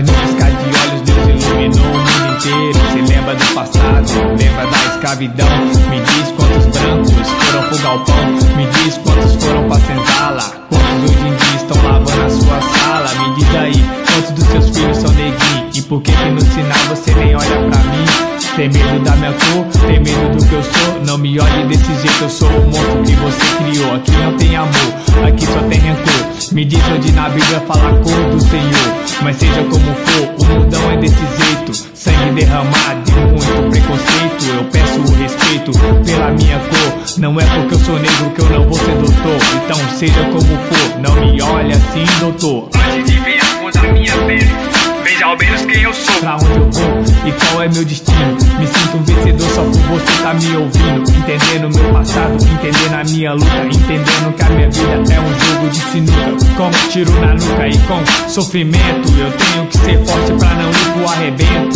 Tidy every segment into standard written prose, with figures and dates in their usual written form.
Mas no piscar de olhos Deus iluminou o mundo inteiro. Cê lembra do passado, lembra da escravidão. Me diz quantos brancos foram pro galpão. Me diz quantos foram pra senzala. Quantos hoje em dia estão lavando a sua sala. Me diz aí, quantos dos seus filhos são neguinhos. E por que que no sinal você nem olha pra mim? Tem medo da minha cor, tem medo do que eu sou. Não me olhe desse jeito, eu sou o monstro que você criou. Aqui não tem amor, aqui só tem rancor. Me diz onde na Bíblia fala a cor do Senhor. Mas seja como for, o mundão é desse jeito. Sangue derramado e muito preconceito. Eu peço o respeito pela minha cor. Não é porque eu sou negro que eu não vou ser doutor. Então seja como for, não me olhe assim, doutor. Antes de ver a cor da minha pele, veja ao menos quem eu sou. Pra onde eu vou e qual é meu destino. Me sinto um vencedor só por você tá me ouvindo. Entendendo meu passado, entendendo a minha luta. Entendendo que a minha vida é um jogo de sinuca. Com tiro na nuca e com sofrimento. Eu tenho que ser forte pra não ir pro arrebento.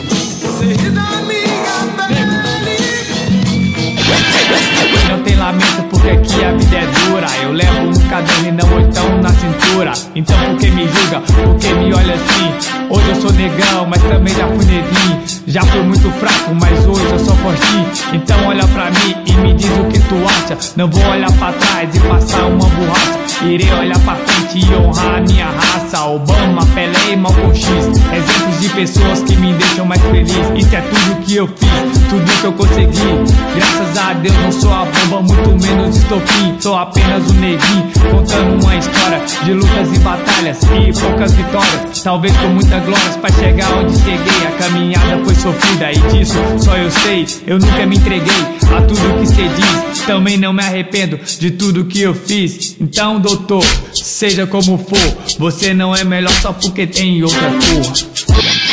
Não tem lamento porque aqui a vida é dura. Eu levo um caderno e não oitão na cintura. Então por que me julga? Por que me olha assim? Hoje eu sou negão, mas também já fui neguinho. Já fui muito fraco, mas hoje eu sou fortinho. Então olha pra mim e me diz o que tu acha. Não vou olhar pra trás e passar uma borracha. Irei olhar pra frente e honrar a minha raça. Obama, Pelé e Malcolm X. Exemplos de pessoas que me deixam mais feliz. Isso é tudo que eu fiz, tudo que eu consegui. Graças a Deus não sou a bomba, muito menos estopim. Sou apenas um neguinho, contando uma história de lutas e batalhas e poucas vitórias. Talvez com muitas glórias pra chegar onde cheguei. A caminhada foi sofrida e disso só eu sei. Eu nunca me entreguei a tudo que cê diz. Também não me arrependo de tudo que eu fiz. Então doutor, seja como for, você não é melhor só porque tem outra cor.